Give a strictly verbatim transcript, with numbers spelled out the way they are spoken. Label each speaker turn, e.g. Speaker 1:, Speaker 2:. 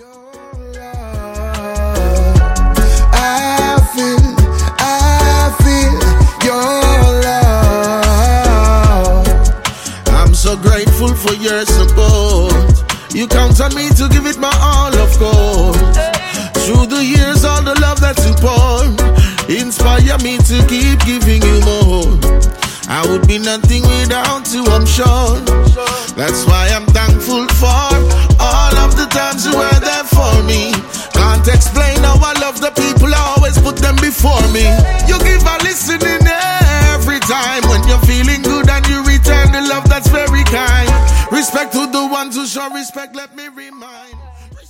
Speaker 1: I feel, I feel your love. I'm so grateful for your support. You count on me to give it my all, of course. Through the years, all the love that you pour inspire me to keep giving you more. I would be nothing without you, I'm sure. That's why I'm thankful for all of the times you were there for me. Can't explain how I love the people, I always put them before me. You give a listening every time when you're feeling good, and you return the love that's very kind. Respect to the ones who show respect, let me